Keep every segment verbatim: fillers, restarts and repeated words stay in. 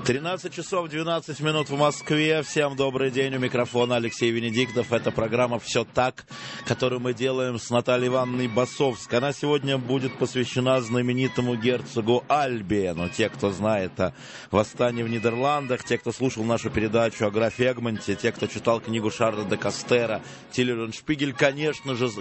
тринадцать часов двенадцать минут в Москве. Всем добрый день. У микрофона Алексей Венедиктов. Это программа «Все так», которую мы делаем с Натальей Ивановной Басовской. Она сегодня будет посвящена знаменитому герцогу Альбе. Но те, кто знает о восстании в Нидерландах, те, кто слушал нашу передачу о графе Эгмонте, те, кто читал книгу Шарля де Кастера, Тилереншпигель, конечно же,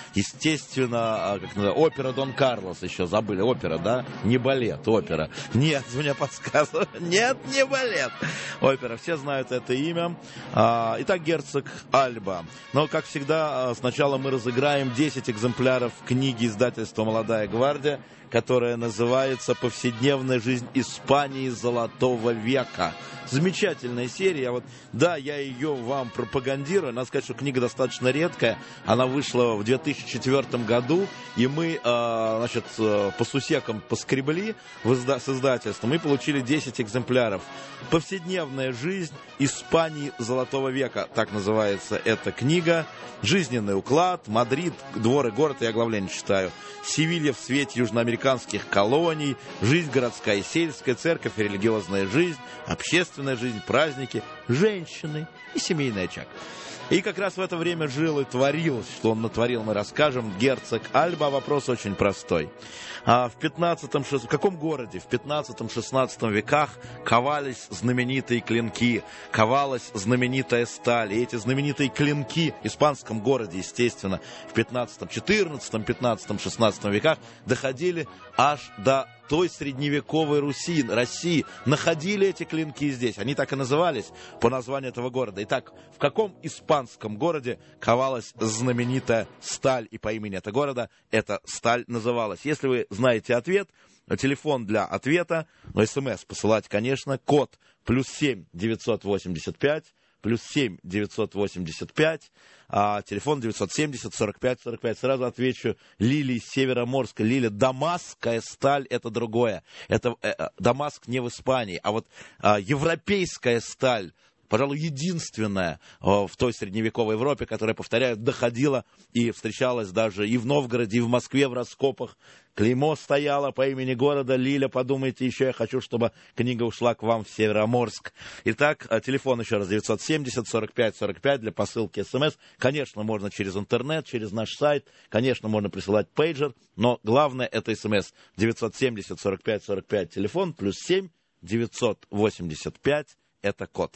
естественно, как называется, опера Дон Карлос еще забыли. Опера, да? Не балет, опера. Нет, мне подсказывают. Нет, не балет. Опера. Все знают это имя. Итак, герцог Альба. Но, как всегда, сначала мы разыграем десять экземпляров книги издательства «Молодая гвардия», которая называется «Повседневная жизнь Испании Золотого века». Замечательная серия. Вот, да, я ее вам пропагандирую. Надо сказать, что книга достаточно редкая. Она вышла в две тысячи четвёртом году, и мы, э, значит, по сусекам поскребли в изда- с издательством и получили десять экземпляров. «Повседневная жизнь Испании Золотого века». Так называется эта книга. Жизненный уклад, Мадрид, двор и город, я оглавление читаю. Севилья в свете южноамериканских колоний, жизнь городская и сельская, церковь и религиозная жизнь, общественная жизнь, праздники, женщины и семейный очаг. И как раз в это время жил и творил, что он натворил, мы расскажем, герцог Альба. Вопрос очень простой. А в пятнадцатом, в каком городе в пятнадцатом-шестнадцатом веках ковались знаменитые клинки, ковалась знаменитая сталь? И эти знаменитые клинки в испанском городе, естественно, в пятнадцатом, четырнадцатом, пятнадцатом, шестнадцатом веках доходили аж до той средневековой Руси, России. Находили эти клинки здесь. Они так и назывались по названию этого города. Итак, в каком испанском городе ковалась знаменитая сталь? И по имени этого города эта сталь называлась. Если вы знаете ответ, телефон для ответа, но смс посылать, конечно, код плюс семь девятьсот восемьдесят пять, плюс семь девятьсот восемьдесят пять, а телефон девятьсот семьдесят сорок пять сорок пять. Сразу отвечу: Лилия из Североморска. Лилия, дамасская сталь — это другое. Это э, Дамаск не в Испании, а вот э, европейская сталь, пожалуй, единственная в той средневековой Европе, которая, повторяю, доходила и встречалась даже и в Новгороде, и в Москве в раскопах. Клеймо стояло по имени города. Лиля, подумайте еще, я хочу, чтобы книга ушла к вам в Североморск. Итак, телефон еще раз: девятьсот семьдесят сорок пять сорок пять для посылки СМС. Конечно, можно через интернет, через наш сайт. Конечно, можно присылать пейджер, но главное — это СМС. девятьсот семьдесят сорок пять сорок пять телефон, плюс семь девятьсот восемьдесят пять это код.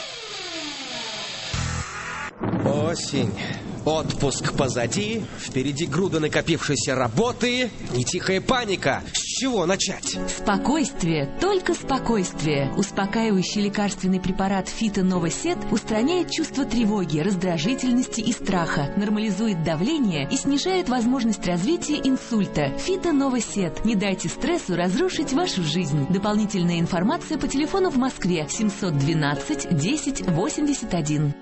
Осень. Отпуск позади, впереди груда накопившейся работы и тихая паника. С чего начать? Спокойствие, только спокойствие. Успокаивающий лекарственный препарат Фито-Новосет устраняет чувство тревоги, раздражительности и страха, нормализует давление и снижает возможность развития инсульта. Фито-Новосет. Не дайте стрессу разрушить вашу жизнь. Дополнительная информация по телефону в Москве семьсот двенадцать десять восемьдесят один.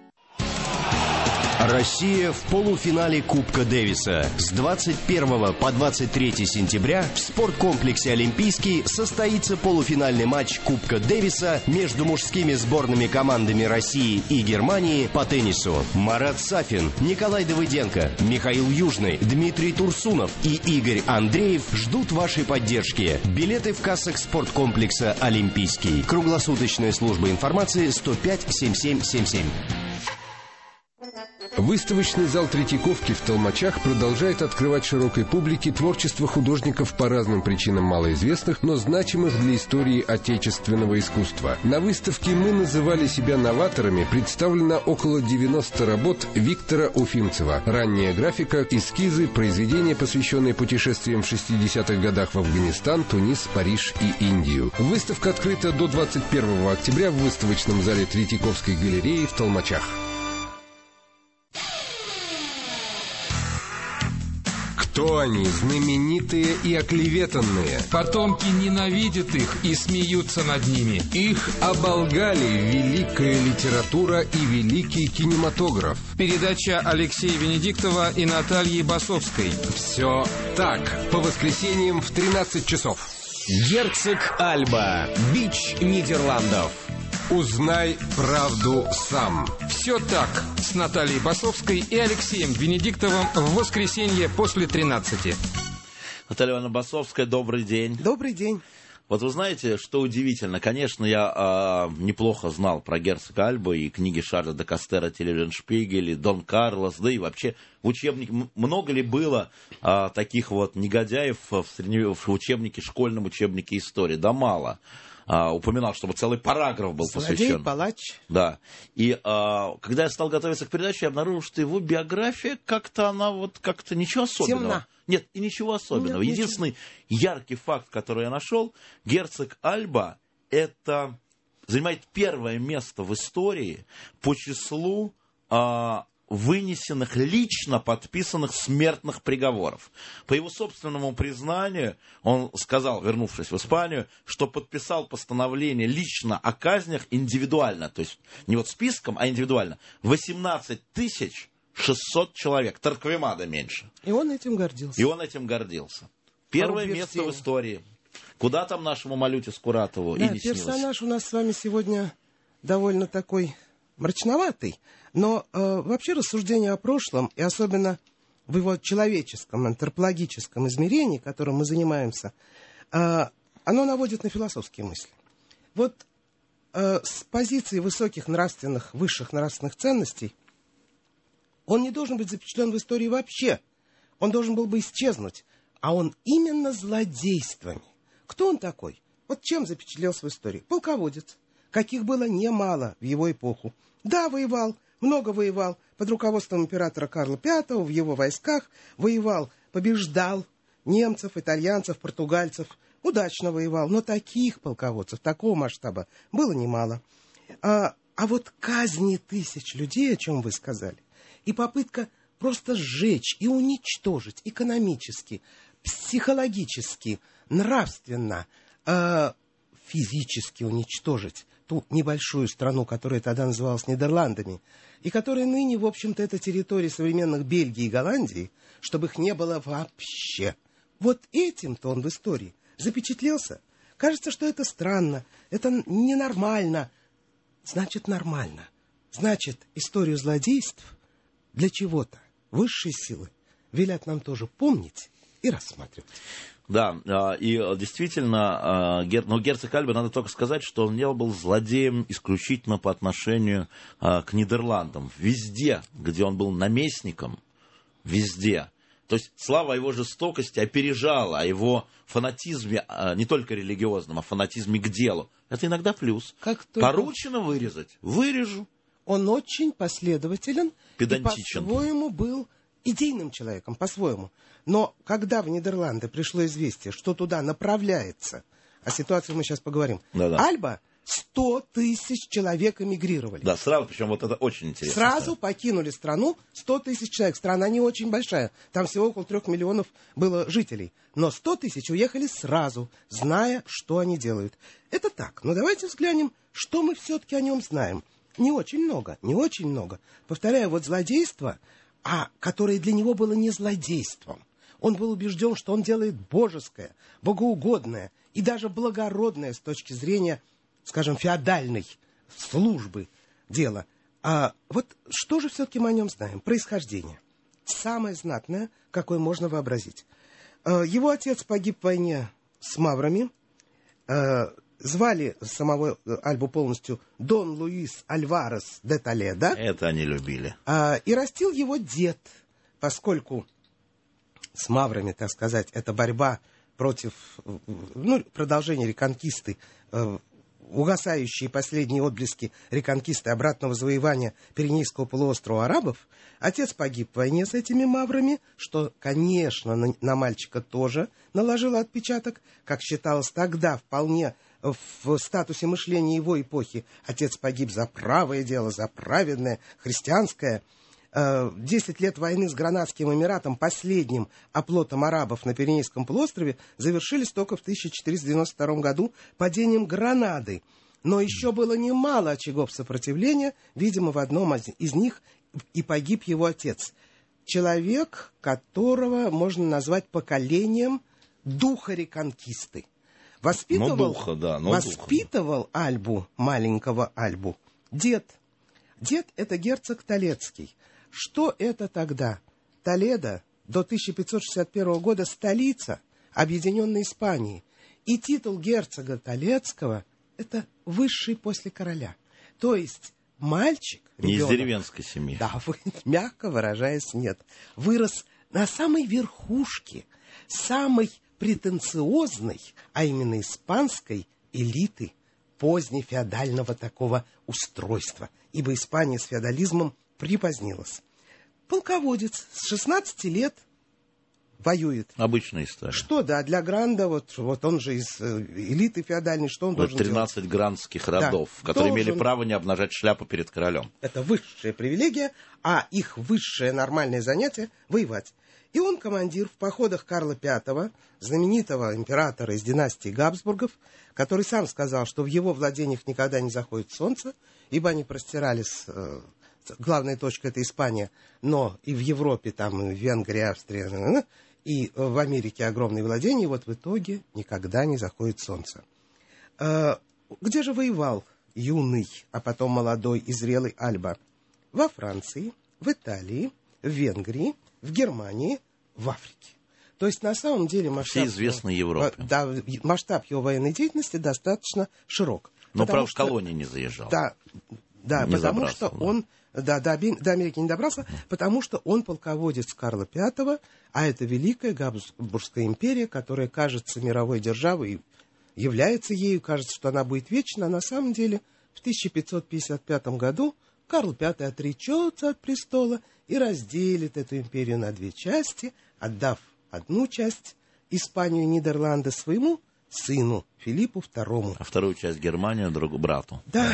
Россия в полуфинале Кубка Дэвиса. С двадцать первого по двадцать третье сентября в спорткомплексе «Олимпийский» состоится полуфинальный матч Кубка Дэвиса между мужскими сборными командами России и Германии по теннису. Марат Сафин, Николай Давыденко, Михаил Южный, Дмитрий Турсунов и Игорь Андреев ждут вашей поддержки. Билеты в кассах спорткомплекса «Олимпийский». Круглосуточная служба информации сто пять семь семь семь семь. Выставочный зал Третьяковки в Толмачах продолжает открывать широкой публике творчество художников по разным причинам малоизвестных, но значимых для истории отечественного искусства. На выставке «Мы называли себя новаторами» представлено около девяноста работ Виктора Уфимцева. Ранняя графика, эскизы, произведения, посвященные путешествиям в шестидесятых годах в Афганистан, Тунис, Париж и Индию. Выставка открыта до двадцать первого октября в выставочном зале Третьяковской галереи в Толмачах. Кто они, знаменитые и оклеветанные? Потомки ненавидят их и смеются над ними. Их оболгали великая литература и великий кинематограф. Передача Алексея Венедиктова и Натальи Басовской. Все так. По воскресеньям в тринадцать часов. Герцог Альба. Бич Нидерландов. Узнай правду сам. Все так с Натальей Басовской и Алексеем Венедиктовым в воскресенье после тринадцати. Наталья Ивановна Басовская, добрый день. Добрый день. Вот вы знаете, что удивительно, конечно, я э, неплохо знал про герцога Альбы и книги Шарля де Кастера, Телевеншпигель, и Дон Карлос, да и вообще в учебнике, много ли было э, таких вот негодяев в, средне... в учебнике, школьном учебнике истории? Да мало. Uh, упоминал, чтобы целый параграф был Злодей, посвящен. палач. Да. И uh, когда я стал готовиться к передаче, я обнаружил, что его биография как-то она вот как-то ничего особенного. Темна. Нет, и ничего особенного. Нет, Единственный ничего. яркий факт, который я нашел, герцог Альба это занимает первое место в истории по числу uh, вынесенных, лично подписанных смертных приговоров. По его собственному признанию, он сказал, вернувшись в Испанию, что подписал постановление лично о казнях индивидуально, то есть не вот списком, а индивидуально, восемнадцать тысяч шестьсот человек, Торквемада меньше. И он этим гордился. И он этим гордился. Первое место в истории. Куда там нашему Малюте Скуратову да, и не снилось. Персонаж у нас с вами сегодня довольно такой мрачноватый, но э, вообще рассуждение о прошлом, и особенно в его человеческом, антропологическом измерении, которым мы занимаемся, э, оно наводит на философские мысли. Вот э, с позиции высоких нравственных, высших нравственных ценностей он не должен быть запечатлен в истории вообще. Он должен был бы исчезнуть. А он именно злодействами. Кто он такой? Вот чем запечатлелся в истории? Полководец, каких было немало в его эпоху. Да, воевал, много воевал, под руководством императора Карла Пятого в его войсках воевал, побеждал немцев, итальянцев, португальцев, удачно воевал, но таких полководцев, такого масштаба было немало. А, а вот казни тысяч людей, о чем вы сказали, и попытка просто сжечь и уничтожить экономически, психологически, нравственно, э, физически уничтожить ту небольшую страну, которая тогда называлась Нидерландами, и которая ныне, в общем-то, это территория современных Бельгии и Голландии, чтобы их не было вообще. Вот этим-то он в истории запечатлелся. Кажется, что это странно, это ненормально. Значит, нормально. Значит, историю злодейств для чего-то высшие силы велят нам тоже помнить и рассматривать. Да, и действительно, но герцог Альба, надо только сказать, что он не был злодеем исключительно по отношению к Нидерландам. Везде, где он был наместником, везде. То есть слава о его жестокости опережала, о его фанатизме, не только религиозном, а фанатизме к делу. Это иногда плюс. Как только... Поручено вырезать. Вырежу. Он очень последователен педантичен. И по-своему был идейным человеком, по-своему. Но когда в Нидерланды пришло известие, что туда направляется, о ситуации мы сейчас поговорим, Да-да. Альба, сто тысяч человек эмигрировали. Да, сразу, причем вот это очень интересно. Сразу да. покинули страну сто тысяч человек. Страна не очень большая, там всего около трех миллионов было жителей. Но сто тысяч уехали сразу, зная, что они делают. Это так, но давайте взглянем, что мы все-таки о нем знаем. Не очень много, не очень много. Повторяю, вот злодейство, а которое для него было не злодейством. Он был убежден, что он делает божеское, богоугодное и даже благородное с точки зрения, скажем, феодальной службы дело. А вот что же все-таки мы о нем знаем? Происхождение. Самое знатное, какое можно вообразить. Его отец погиб в войне с маврами. Звали самого Альбу полностью Дон Луис Альварес де Толедо. Это они любили. А, и растил его дед, поскольку с маврами, так сказать, это борьба против, ну, продолжения реконкисты, э, угасающие последние отблески реконкисты обратного завоевания Пиренейского полуострова арабов. Отец погиб в войне с этими маврами, что, конечно, на, на мальчика тоже наложило отпечаток, как считалось тогда вполне в статусе мышления его эпохи. Отец погиб за правое дело, за праведное, христианское. Десять лет войны с Гранадским Эмиратом, последним оплотом арабов на Пиренейском полуострове, завершились только в тысяча четыреста девяносто втором году падением Гранады. Но еще было немало очагов сопротивления, видимо, в одном из них и погиб его отец. Человек, которого можно назвать поколением духа реконкисты. Воспитывал, но духа, да, но воспитывал духа. Альбу, маленького Альбу, дед. Дед — это герцог Толедский. Что это тогда? Толедо до тысяча пятьсот шестьдесят первого года столица Объединенной Испании. И титул герцога Толецкого – это высший после короля. То есть мальчик, не ребенок, из деревенской семьи. Да, мягко выражаясь, нет. Вырос на самой верхушке самой претенциозной, а именно испанской элиты позднефеодального такого устройства, ибо Испания с феодализмом припозднилась. Полководец с шестнадцати лет воюет. Обычная история. Что, да, для Гранда, вот, вот он же из э, элиты феодальной, что он вот должен тринадцать делать? грандских родов, Да, которые должен... имели право не обнажать шляпу перед королем. Это высшая привилегия, а их высшее нормальное занятие — воевать. И он командир в походах Карла Пятого, знаменитого императора из династии Габсбургов, который сам сказал, что в его владениях никогда не заходит солнце, ибо они простирались, э, главная точка — это Испания, но и в Европе, там, и в Венгрии, Австрии, и в Америке огромные владения, и вот в итоге никогда не заходит солнце. Э, где же воевал юный, а потом молодой и зрелый Альба? Во Франции, в Италии, в Венгрии, в Германии, в Африке. То есть, на самом деле, масштаб, все известные Европе. Да, масштаб его военной деятельности достаточно широк. Но, правда, в что, колонии не заезжал. Да, да не потому забрался, что да. он да, до, до Америки не добрался, да. потому что он полководец Карла Пятого, а это великая Габсбургская империя, которая кажется мировой державой, является ею, кажется, что она будет вечна, а на самом деле в тысяча пятьсот пятьдесят пятом году Карл Пятый отречется от престола и разделит эту империю на две части, отдав одну часть, Испанию и Нидерланды, своему сыну Филиппу Второму. А вторую часть Германию другу брату. Да.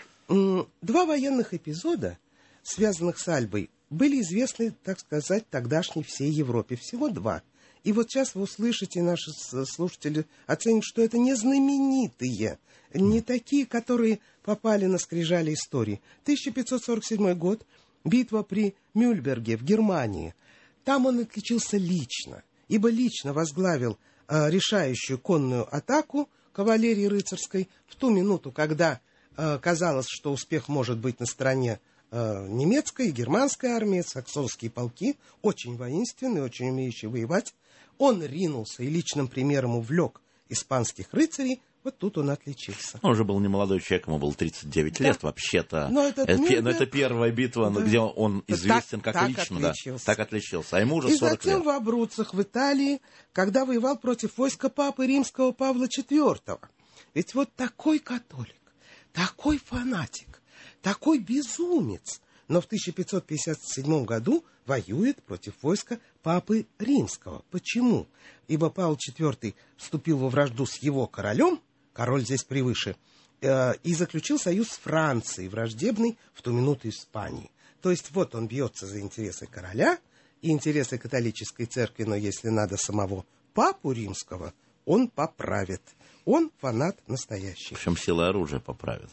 да. Два военных эпизода, связанных с Альбой, были известны, так сказать, тогдашней всей Европе. Всего два. И вот сейчас вы услышите, наши слушатели оценят, что это не знаменитые, не такие, которые попали на скрижали истории. тысяча пятьсот сорок седьмой год, битва при Мюльберге в Германии. Там он отличился лично, ибо лично возглавил э, решающую конную атаку кавалерии рыцарской в ту минуту, когда э, казалось, что успех может быть на стороне э, немецкой и германской армии, саксонские полки, очень воинственные, очень умеющие воевать. Он ринулся и личным примером увлек испанских рыцарей. Вот тут он отличился. Он уже был не молодой человек, ему было тридцать девять да. лет вообще-то. Но, это, это, Мюльберг... но это первая битва, да. где он известен так, как так лично. Отличился. Да, так отличился. А ему уже и сорок затем лет. в Абруццах в Италии, когда воевал против войска папы римского Павла Четвертого. Ведь вот такой католик, такой фанатик, такой безумец, но в тысяча пятьсот пятьдесят седьмом году воюет против войска папы римского. Почему? Ибо Павел Четвертый вступил во вражду с его королем, король здесь превыше, э, и заключил союз с Францией, враждебный в ту минуту Испании. То есть вот он бьется за интересы короля и интересы католической церкви, но если надо самого папу римского, он поправит. Он фанат настоящий. Причем силы оружия поправит.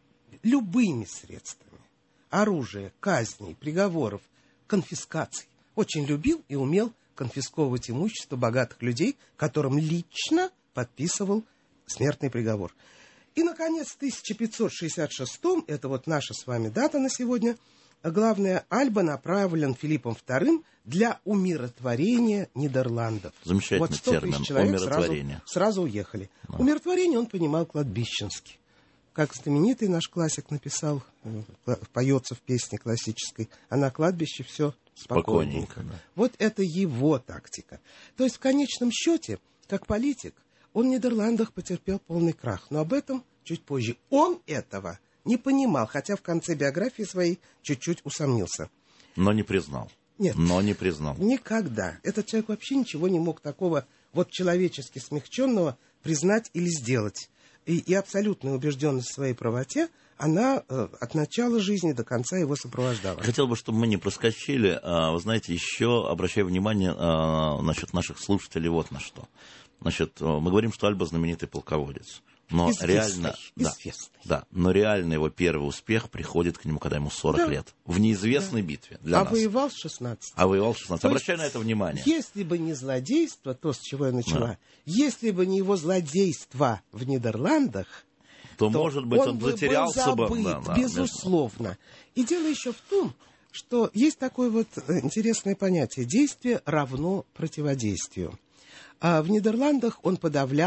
Любыми средствами. Оружия, казней, приговоров, конфискаций. Очень любил и умел конфисковывать имущество богатых людей, которым лично подписывал смертный приговор. И, наконец, в тысяча пятьсот шестьдесят шестом, это вот наша с вами дата на сегодня, главное, Альба направлен Филиппом Вторым для умиротворения Нидерландов. Замечательный вот сто термин, тысяч человек умиротворение. Сразу, сразу уехали. Да. Умиротворение он понимал кладбищенски. Как знаменитый наш классик написал, поется в песне классической, а на кладбище все спокойненько. спокойненько да. Вот это его тактика. То есть, в конечном счете, как политик, он в Нидерландах потерпел полный крах. Но об этом чуть позже. Он этого не понимал, хотя в конце биографии своей чуть-чуть усомнился. Но не признал. Нет. Но не признал. Никогда. Этот человек вообще ничего не мог такого вот человечески смягченного признать или сделать. И, и абсолютная убежденность в своей правоте, она э, от начала жизни до конца его сопровождала. Хотел бы, чтобы мы не проскочили. А, вы знаете, еще обращаю внимание а, насчет наших слушателей вот на что. Значит, мы говорим, что Альба знаменитый полководец. Но известный, реально, да, да, но реально его первый успех приходит к нему, когда ему сорок да. лет. В неизвестной да. битве для а нас. воевал с шестнадцати. А воевал с шестнадцати. Обращаю на это внимание. Если бы не злодейство, то, с чего я начала, да. если бы не его злодейство в Нидерландах, то, то может быть, он, он затерялся был забыт, бы. Да, да, безусловно. И дело еще в том, что есть такое вот интересное понятие. Действие равно противодействию. А в Нидерландах он подавлял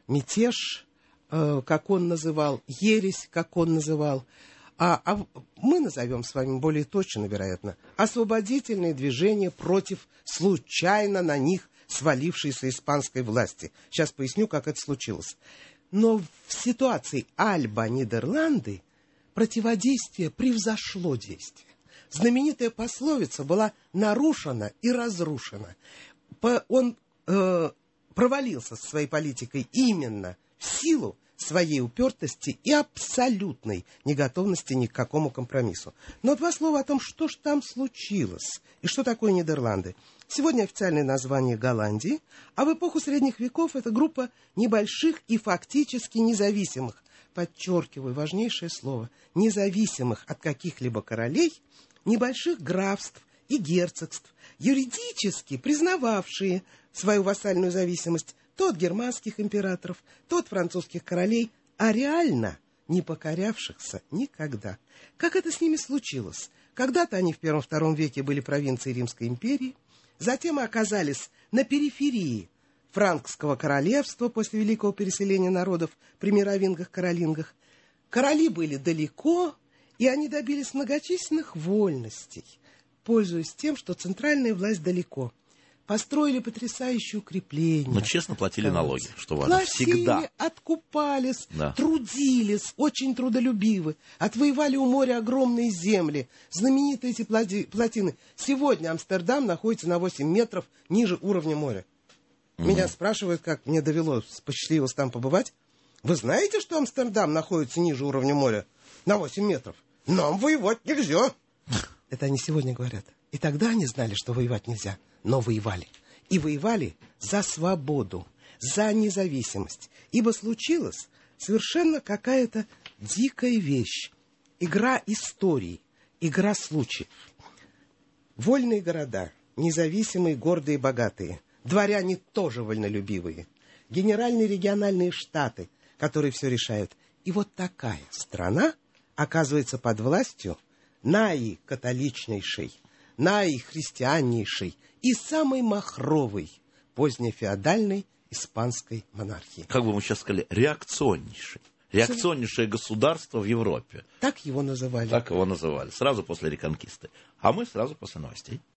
мятеж, э, как он называл, ересь, как он называл. А, а мы назовем с вами более точно, вероятно, освободительные движения против случайно на них свалившейся испанской власти. Сейчас поясню, как это случилось. Но в ситуации Альба-Нидерланды противодействие превзошло действие. Знаменитая пословица была нарушена и разрушена. По, он э, провалился со своей политикой именно в силу своей упертости и абсолютной неготовности ни к какому компромиссу. Но два слова о том, что же там случилось и что такое Нидерланды. Сегодня официальное название Голландии, а в эпоху средних веков это группа небольших и фактически независимых, подчеркиваю важнейшее слово, независимых от каких-либо королей, небольших графств и герцогств, юридически признававшие свою вассальную зависимость то от германских императоров, то от французских королей, а реально не покорявшихся никогда. Как это с ними случилось? Когда-то они в первом-втором веке были провинцией Римской империи, затем оказались на периферии франкского королевства после великого переселения народов при мировингах-каролингах. Короли были далеко, и они добились многочисленных вольностей, пользуясь тем, что центральная власть далеко. Построили потрясающие укрепления. Но честно платили налоги, что важно. Платили, всегда. откупались, да. трудились, очень трудолюбивы. Отвоевали у моря огромные земли. Знаменитые эти плати- плотины. Сегодня Амстердам находится на восемь метров ниже уровня моря. Mm-hmm. Меня спрашивают, как мне довелось посчастливилось там побывать. Вы знаете, что Амстердам находится ниже уровня моря на восемь метров? Нам воевать нельзя. Это они сегодня говорят. И тогда они знали, что воевать нельзя. Но воевали. И воевали за свободу, за независимость. Ибо случилась совершенно какая-то дикая вещь. Игра историй, игра случаев. Вольные города, независимые, гордые, богатые. Дворяне тоже вольнолюбивые. Генеральные региональные штаты, которые все решают. И вот такая страна оказывается под властью наикатоличнейшей, наихристианнейшей и самой махровой позднефеодальной испанской монархии. Как бы мы сейчас сказали, реакционнейшей. Реакционнейшее государство в Европе. Так его называли. Так его называли. Сразу после реконкисты. А мы сразу после новостей.